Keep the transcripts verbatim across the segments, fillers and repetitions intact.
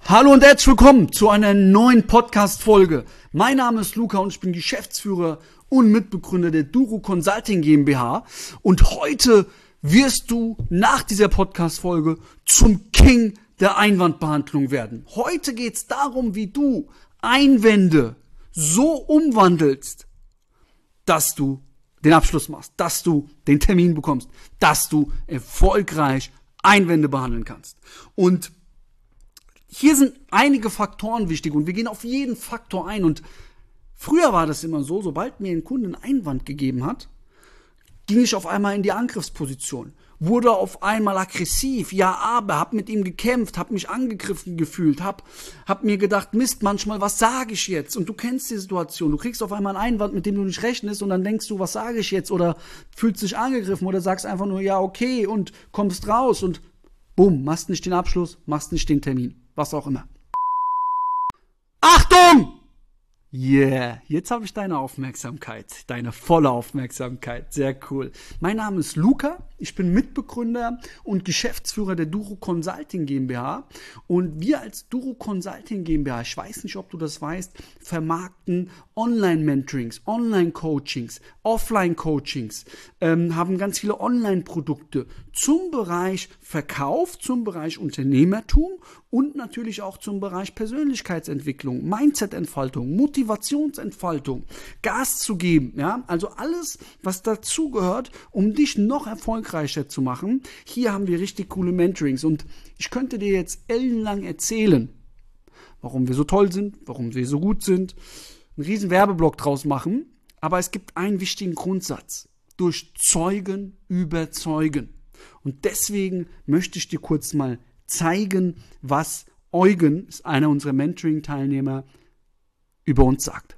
Hallo und herzlich willkommen zu einer neuen Podcast-Folge. Mein Name ist Luca und ich bin Geschäftsführer und Mitbegründer der Duro Consulting GmbH. Und heute wirst du nach dieser Podcast-Folge zum King der Einwandbehandlung werden. Heute geht es darum, wie du Einwände so umwandelst, dass du den Abschluss machst, dass du den Termin bekommst, dass du erfolgreich Einwände behandeln kannst. Und hier sind einige Faktoren wichtig und wir gehen auf jeden Faktor ein. Und früher war das immer so, sobald mir ein Kunde einen Einwand gegeben hat, ging ich auf einmal in die Angriffsposition, wurde auf einmal aggressiv, ja aber, hab mit ihm gekämpft, hab mich angegriffen gefühlt, hab, hab mir gedacht, Mist, manchmal, was sage ich jetzt? Und du kennst die Situation, du kriegst auf einmal einen Einwand, mit dem du nicht rechnest und dann denkst du, was sage ich jetzt? Oder fühlst dich angegriffen oder sagst einfach nur, ja okay und kommst raus und bumm, machst nicht den Abschluss, machst nicht den Termin. Was auch immer. Achtung! Yeah, jetzt habe ich deine Aufmerksamkeit, deine volle Aufmerksamkeit. Sehr cool. Mein Name ist Luca, ich bin Mitbegründer und Geschäftsführer der Duro Consulting GmbH. Und wir als Duro Consulting GmbH, ich weiß nicht, ob du das weißt, vermarkten Online-Mentorings, Online-Coachings, Offline-Coachings, ähm, haben ganz viele Online-Produkte zum Bereich Verkauf, zum Bereich Unternehmertum und natürlich auch zum Bereich Persönlichkeitsentwicklung, Mindset-Entfaltung, Motivationsentfaltung, Gas zu geben, ja, also alles, was dazugehört, um dich noch erfolgreicher zu machen. Hier haben wir richtig coole Mentorings und ich könnte dir jetzt ellenlang erzählen, warum wir so toll sind, warum wir so gut sind, einen riesen Werbeblock draus machen, aber es gibt einen wichtigen Grundsatz: durch Zeugen überzeugen. Und deswegen möchte ich dir kurz mal zeigen, was Eugen, ist einer unserer Mentoring-Teilnehmer, über uns sagt.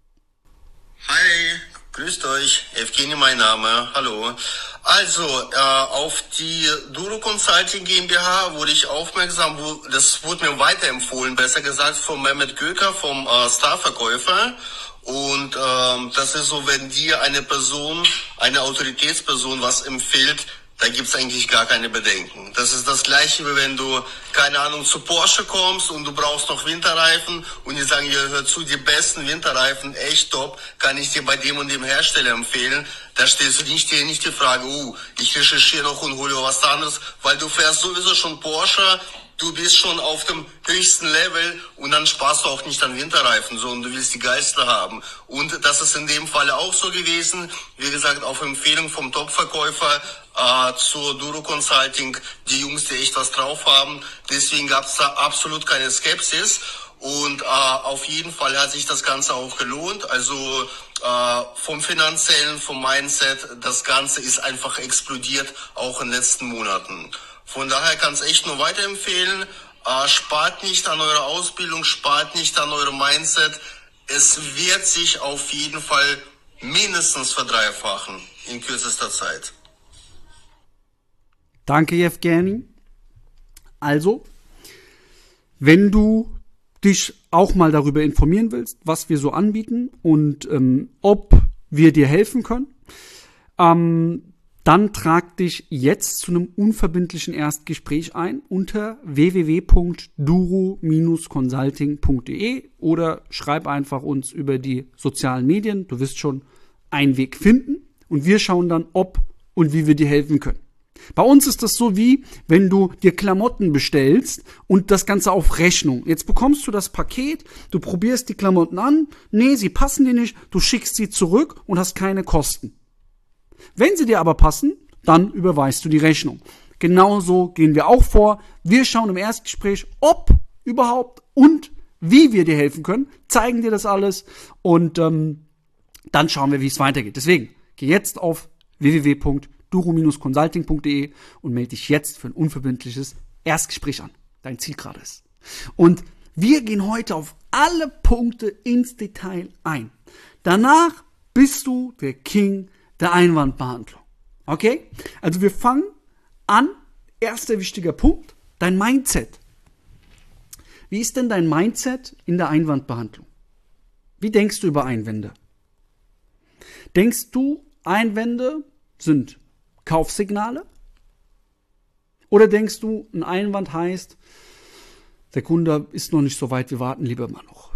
Hi, grüßt euch, Evgeny mein Name, hallo. Also, äh, auf die Duro Consulting GmbH wurde ich aufmerksam, wo, das wurde mir weiterempfohlen, besser gesagt von Mehmet Göker, vom äh, Starverkäufer. Und ähm, das ist so, wenn dir eine Person, eine Autoritätsperson was empfiehlt, da gibt's eigentlich gar keine Bedenken. Das ist das Gleiche, wie wenn du, keine Ahnung, zu Porsche kommst und du brauchst noch Winterreifen und die sagen, ja, hör zu, die besten Winterreifen, echt top, kann ich dir bei dem und dem Hersteller empfehlen. Da stellst du nicht dir nicht die Frage, uh, ich recherchiere noch und hole was anderes, weil du fährst sowieso schon Porsche, du bist schon auf dem höchsten Level und dann sparst du auch nicht an Winterreifen, sondern du willst die geilste haben. Und das ist in dem Fall auch so gewesen. Wie gesagt, auf Empfehlung vom Top-Verkäufer äh, zur Duro Consulting, die Jungs, die echt was drauf haben. Deswegen gab es da absolut keine Skepsis. Und äh, auf jeden Fall hat sich das Ganze auch gelohnt. Also äh, vom Finanziellen, vom Mindset, das Ganze ist einfach explodiert, auch in den letzten Monaten. Von daher kann es echt nur weiterempfehlen. Äh, spart nicht an eurer Ausbildung, spart nicht an eurem Mindset. Es wird sich auf jeden Fall mindestens verdreifachen in kürzester Zeit. Danke, Evgeny. Also, wenn du dich auch mal darüber informieren willst, was wir so anbieten und ähm, ob wir dir helfen können, ähm, dann trag dich jetzt zu einem unverbindlichen Erstgespräch ein unter w w w punkt duro Bindestrich consulting punkt de oder schreib einfach uns über die sozialen Medien. Du wirst schon einen Weg finden und wir schauen dann, ob und wie wir dir helfen können. Bei uns ist das so, wie wenn du dir Klamotten bestellst und das Ganze auf Rechnung. Jetzt bekommst du das Paket, du probierst die Klamotten an, nee, sie passen dir nicht, du schickst sie zurück und hast keine Kosten. Wenn sie dir aber passen, dann überweist du die Rechnung. Genauso gehen wir auch vor. Wir schauen im Erstgespräch, ob überhaupt und wie wir dir helfen können, zeigen dir das alles und ähm, dann schauen wir, wie es weitergeht. Deswegen, geh jetzt auf w w w punkt duro Bindestrich consulting punkt de und melde dich jetzt für ein unverbindliches Erstgespräch an. Dein Ziel gerade ist. Und wir gehen heute auf alle Punkte ins Detail ein. Danach bist du der King der Einwandbehandlung. Okay? Also wir fangen an. Erster wichtiger Punkt, dein Mindset. Wie ist denn dein Mindset in der Einwandbehandlung? Wie denkst du über Einwände? Denkst du, Einwände sind Kaufsignale? Oder denkst du, ein Einwand heißt, der Kunde ist noch nicht so weit, wir warten lieber mal noch.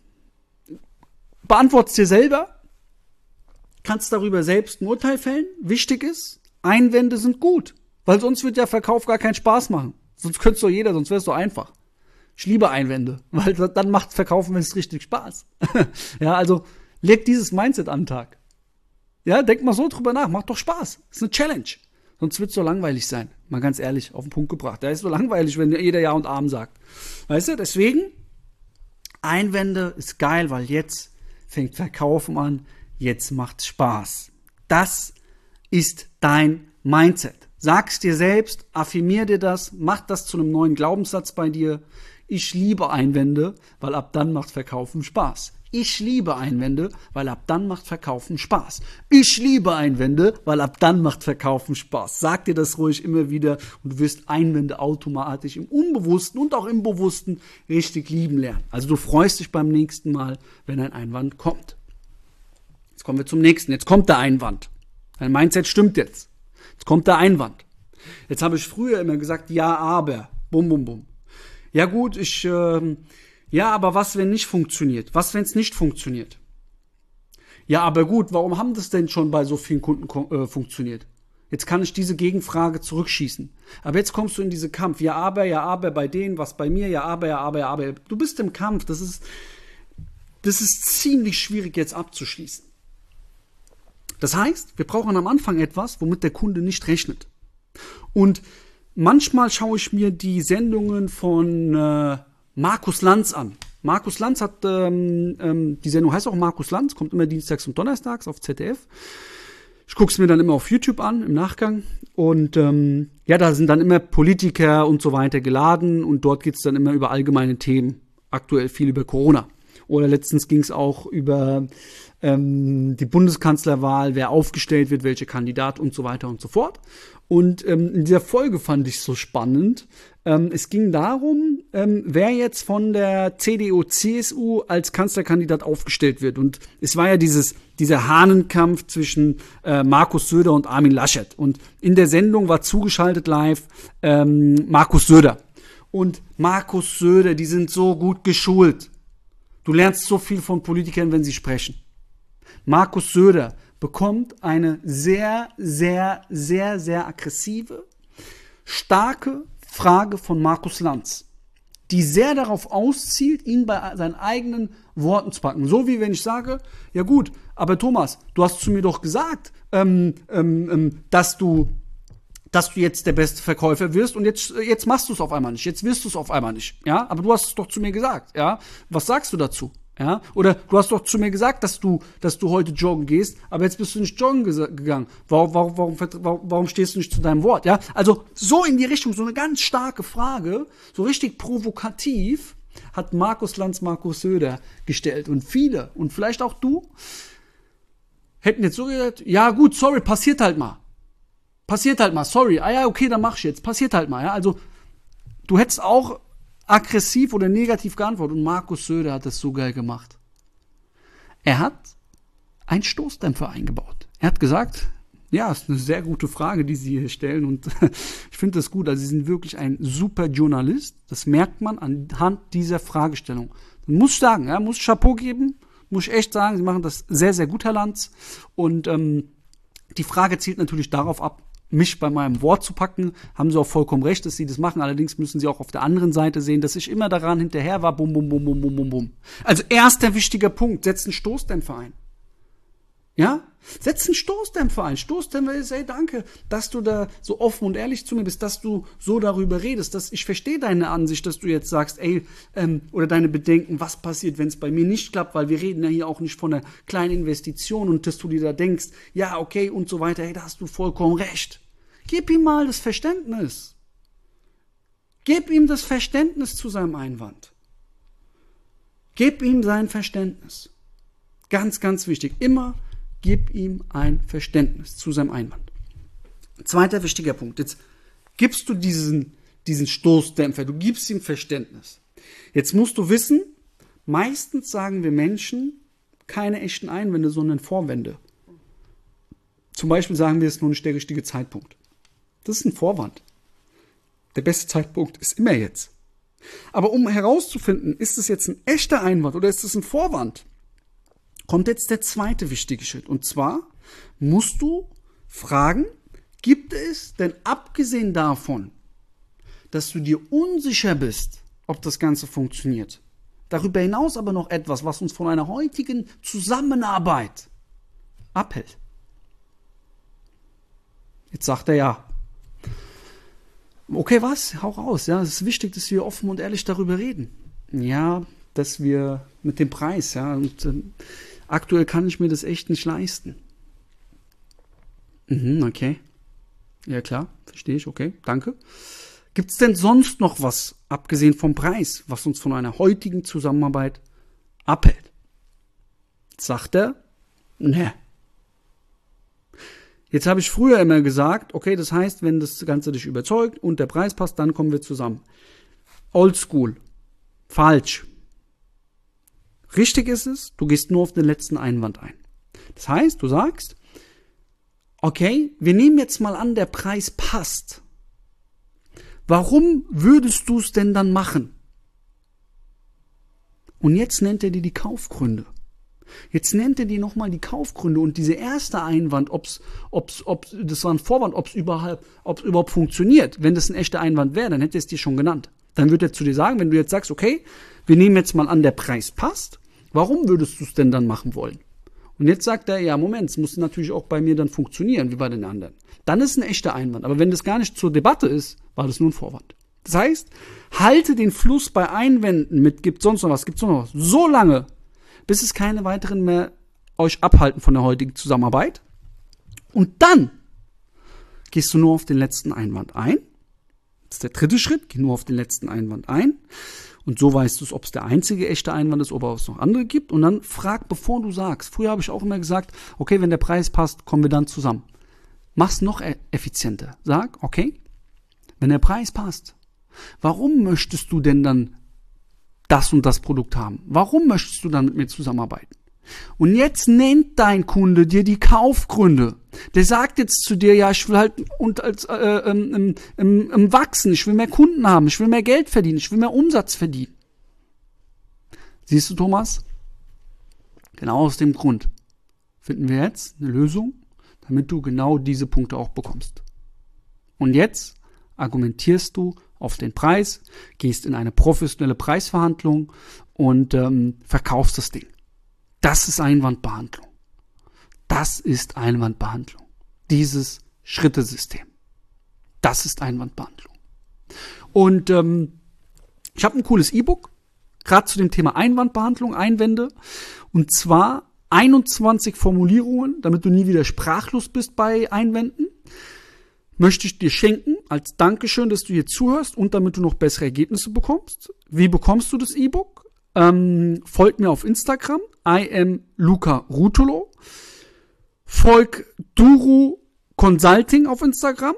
Beantwort's dir selber, kannst darüber selbst ein Urteil fällen. Wichtig ist, Einwände sind gut, weil sonst wird der Verkauf gar keinen Spaß machen. Sonst könnte es doch jeder, sonst wäre es doch einfach. Ich liebe Einwände, weil dann macht Verkaufen, wenn es richtig Spaß. Ja, also leg dieses Mindset an den Tag. Ja, denk mal so drüber nach, macht doch Spaß. Ist eine Challenge. Sonst wird es so langweilig sein. Mal ganz ehrlich, auf den Punkt gebracht. Da ist so langweilig, wenn jeder Ja und Amen sagt. Weißt du, deswegen, Einwände ist geil, weil jetzt fängt Verkaufen an, jetzt macht's Spaß. Das ist dein Mindset. Sag's dir selbst, affirmier dir das, mach das zu einem neuen Glaubenssatz bei dir. Ich liebe Einwände, weil ab dann macht Verkaufen Spaß. Ich liebe Einwände, weil ab dann macht Verkaufen Spaß. Ich liebe Einwände, weil ab dann macht Verkaufen Spaß. Sag dir das ruhig immer wieder und du wirst Einwände automatisch im Unbewussten und auch im Bewussten richtig lieben lernen. Also du freust dich beim nächsten Mal, wenn ein Einwand kommt. Jetzt kommen wir zum nächsten. Jetzt kommt der Einwand. Dein Mindset stimmt jetzt. Jetzt kommt der Einwand. Jetzt habe ich früher immer gesagt, ja, aber. Bum, bum, bum. Ja gut, ich... Äh, Ja, aber was, wenn nicht funktioniert? Was, wenn es nicht funktioniert? Ja, aber gut, warum haben das denn schon bei so vielen Kunden äh, funktioniert? Jetzt kann ich diese Gegenfrage zurückschießen. Aber jetzt kommst du in diese Kampf. Ja, aber, ja, aber bei denen, was bei mir, ja, aber, ja, aber, ja, aber. Du bist im Kampf. Das ist, das ist ziemlich schwierig jetzt abzuschließen. Das heißt, wir brauchen am Anfang etwas, womit der Kunde nicht rechnet. Und manchmal schaue ich mir die Sendungen von äh, Markus Lanz an. Markus Lanz hat, ähm, ähm, die Sendung heißt auch Markus Lanz, kommt immer dienstags und donnerstags auf Z D F. Ich gucke es mir dann immer auf YouTube an, im Nachgang. Und ähm, ja, da sind dann immer Politiker und so weiter geladen. Und dort geht es dann immer über allgemeine Themen. Aktuell viel über Corona. Oder letztens ging es auch über ähm, die Bundeskanzlerwahl, wer aufgestellt wird, welche Kandidat und so weiter und so fort. Und ähm, in dieser Folge fand ich es so spannend. Ähm, es ging darum, ähm, wer jetzt von der C D U C S U als Kanzlerkandidat aufgestellt wird. Und es war ja dieses, dieser Hahnenkampf zwischen äh, Markus Söder und Armin Laschet. Und in der Sendung war zugeschaltet live ähm, Markus Söder. Und Markus Söder, die sind so gut geschult. Du lernst so viel von Politikern, wenn sie sprechen. Markus Söder bekommt eine sehr, sehr, sehr, sehr aggressive, starke Frage von Markus Lanz, die sehr darauf auszielt, ihn bei seinen eigenen Worten zu packen. So wie wenn ich sage, ja gut, aber Thomas, du hast zu mir doch gesagt, ähm, ähm, dass du dass du jetzt der beste Verkäufer wirst und jetzt, jetzt machst du es auf einmal nicht, jetzt wirst du es auf einmal nicht, ja, aber du hast es doch zu mir gesagt, ja, was sagst du dazu, ja, oder du hast doch zu mir gesagt, dass du, dass du heute joggen gehst, aber jetzt bist du nicht joggen gegangen, warum, warum, warum, warum stehst du nicht zu deinem Wort, ja, also so in die Richtung, so eine ganz starke Frage, so richtig provokativ hat Markus Lanz Markus Söder gestellt und viele und vielleicht auch du hätten jetzt so gesagt, ja gut, sorry, passiert halt mal. Passiert halt mal, sorry, ah ja, okay, dann mach ich jetzt, passiert halt mal, ja, also du hättest auch aggressiv oder negativ geantwortet und Markus Söder hat das so geil gemacht. Er hat einen Stoßdämpfer eingebaut. Er hat gesagt, ja, ist eine sehr gute Frage, die Sie hier stellen und ich finde das gut, also Sie sind wirklich ein super Journalist, das merkt man anhand dieser Fragestellung. Muss ich sagen, ja, muss ich Chapeau geben, muss ich echt sagen, Sie machen das sehr, sehr gut, Herr Lanz, und ähm, die Frage zielt natürlich darauf ab, mich bei meinem Wort zu packen, haben sie auch vollkommen recht, dass sie das machen. Allerdings müssen sie auch auf der anderen Seite sehen, dass ich immer daran hinterher war, bum, bum, bum, bum, bum, bum, bum. Also erster wichtiger Punkt, setz einen Stoßdämpfer ein. Ja? Setz einen Stoßdämpfer ein. Stoßdämpfer ist, ey, danke, dass du da so offen und ehrlich zu mir bist, dass du so darüber redest, dass ich verstehe deine Ansicht, dass du jetzt sagst, ey, ähm, oder deine Bedenken, was passiert, wenn es bei mir nicht klappt, weil wir reden ja hier auch nicht von einer kleinen Investition und dass du dir da denkst, ja, okay, und so weiter, hey, da hast du vollkommen recht. Gib ihm mal das Verständnis. Gib ihm das Verständnis zu seinem Einwand. Gib ihm sein Verständnis. Ganz, ganz wichtig. Immer gib ihm ein Verständnis zu seinem Einwand. Zweiter wichtiger Punkt. Jetzt gibst du diesen, diesen Stoßdämpfer, du gibst ihm Verständnis. Jetzt musst du wissen, meistens sagen wir Menschen keine echten Einwände, sondern Vorwände. Zum Beispiel sagen wir, es ist noch nicht der richtige Zeitpunkt. Das ist ein Vorwand. Der beste Zeitpunkt ist immer jetzt. Aber um herauszufinden, ist es jetzt ein echter Einwand oder ist es ein Vorwand, kommt jetzt der zweite wichtige Schritt. Und zwar musst du fragen, gibt es denn abgesehen davon, dass du dir unsicher bist, ob das Ganze funktioniert, darüber hinaus aber noch etwas, was uns von einer heutigen Zusammenarbeit abhält? Jetzt sagt er ja. Okay, was? Hau raus. Ja, es ist wichtig, dass wir offen und ehrlich darüber reden. Ja, dass wir mit dem Preis, ja, und äh, aktuell kann ich mir das echt nicht leisten. Mhm, okay. Ja, klar, verstehe ich, okay, danke. Gibt es denn sonst noch was, abgesehen vom Preis, was uns von einer heutigen Zusammenarbeit abhält? Sagt er, ne. Jetzt habe ich früher immer gesagt, okay, das heißt, wenn das Ganze dich überzeugt und der Preis passt, dann kommen wir zusammen. Oldschool. Falsch. Richtig ist es, du gehst nur auf den letzten Einwand ein. Das heißt, du sagst, okay, wir nehmen jetzt mal an, der Preis passt. Warum würdest du es denn dann machen? Und jetzt nennt er dir die Kaufgründe. Jetzt nennt er dir nochmal die Kaufgründe und diese erste Einwand, ob's, ob's, ob das war ein Vorwand, ob es überhaupt, ob's überhaupt funktioniert. Wenn das ein echter Einwand wäre, dann hätte er es dir schon genannt. Dann würde er zu dir sagen, wenn du jetzt sagst, okay, wir nehmen jetzt mal an, der Preis passt, warum würdest du es denn dann machen wollen? Und jetzt sagt er, ja, Moment, es muss natürlich auch bei mir dann funktionieren, wie bei den anderen. Dann ist es ein echter Einwand. Aber wenn das gar nicht zur Debatte ist, war das nur ein Vorwand. Das heißt, halte den Fluss bei Einwänden mit, gibt sonst noch was, gibt sonst noch was, so lange, bis es keine weiteren mehr euch abhalten von der heutigen Zusammenarbeit. Und dann gehst du nur auf den letzten Einwand ein. Das ist der dritte Schritt, geh nur auf den letzten Einwand ein. Und so weißt du es, ob es der einzige echte Einwand ist, oder ob es noch andere gibt. Und dann frag, bevor du sagst. Früher habe ich auch immer gesagt, okay, wenn der Preis passt, kommen wir dann zusammen. Mach's noch effizienter. Sag, okay, wenn der Preis passt, warum möchtest du denn dann das und das Produkt haben? Warum möchtest du dann mit mir zusammenarbeiten? Und jetzt nennt dein Kunde dir die Kaufgründe. Der sagt jetzt zu dir, ja, ich will halt und als äh, ähm, im, im Wachsen, ich will mehr Kunden haben, ich will mehr Geld verdienen, ich will mehr Umsatz verdienen. Siehst du, Thomas? Genau aus dem Grund finden wir jetzt eine Lösung, damit du genau diese Punkte auch bekommst. Und jetzt argumentierst du auf den Preis, gehst in eine professionelle Preisverhandlung und ähm, verkaufst das Ding. Das ist Einwandbehandlung. Das ist Einwandbehandlung. Dieses Schrittesystem. Das ist Einwandbehandlung. Und ähm, ich habe ein cooles E-Book, gerade zu dem Thema Einwandbehandlung, Einwände. Und zwar einundzwanzig Formulierungen, damit du nie wieder sprachlos bist bei Einwänden. Möchte ich dir schenken, als Dankeschön, dass du hier zuhörst und damit du noch bessere Ergebnisse bekommst. Wie bekommst du das E-Book? Ähm, folgt mir auf Instagram, I am Luca Ruotolo. Folg Duru Consulting auf Instagram.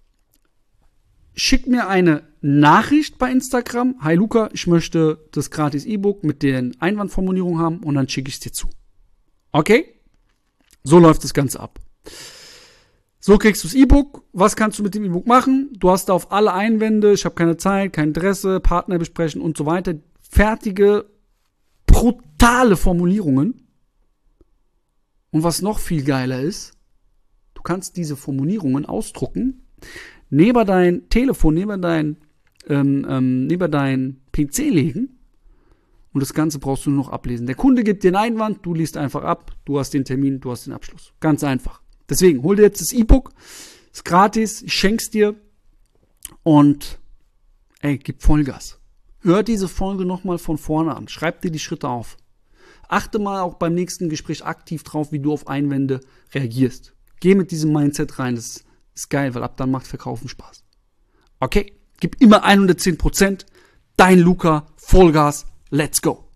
Schick mir eine Nachricht bei Instagram. Hi Luca, ich möchte das gratis E-Book mit den Einwandformulierungen haben und dann schicke ich es dir zu. Okay? So läuft das Ganze ab. So kriegst du das E-Book. Was kannst du mit dem E-Book machen? Du hast da auf alle Einwände, ich habe keine Zeit, kein Interesse, Partner besprechen und so weiter. Fertige, brutale Formulierungen. Und was noch viel geiler ist, du kannst diese Formulierungen ausdrucken, neben dein Telefon, neben dein, ähm, ähm, neben dein P C legen und das Ganze brauchst du nur noch ablesen. Der Kunde gibt dir einen Einwand, du liest einfach ab, du hast den Termin, du hast den Abschluss. Ganz einfach. Deswegen, hol dir jetzt das E-Book, ist gratis, ich schenk's dir und ey, gib Vollgas. Hör diese Folge nochmal von vorne an, schreib dir die Schritte auf. Achte mal auch beim nächsten Gespräch aktiv drauf, wie du auf Einwände reagierst. Geh mit diesem Mindset rein, das ist geil, weil ab dann macht Verkaufen Spaß. Okay, gib immer hundertzehn Prozent, dein Luca, Vollgas, let's go.